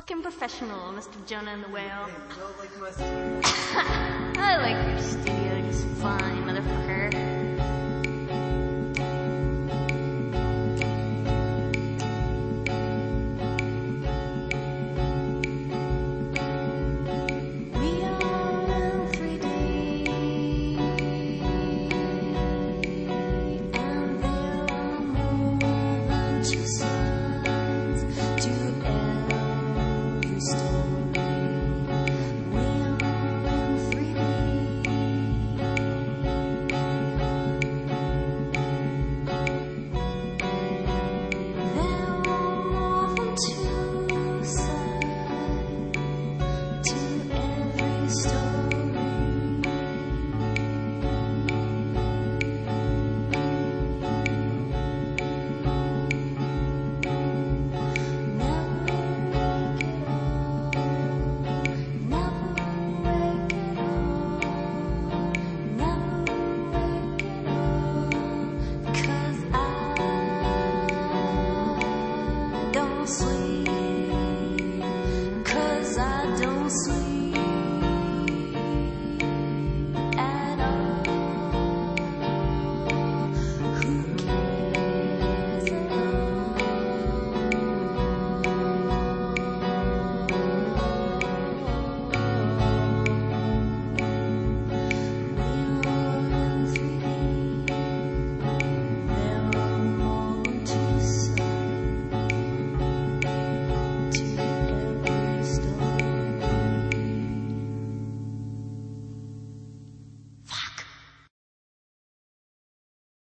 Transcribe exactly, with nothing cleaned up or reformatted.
fucking professional, Mister Jonah and the Whale. I like your studio just fine, motherfucker. Sleep, 'cause I don't sleep.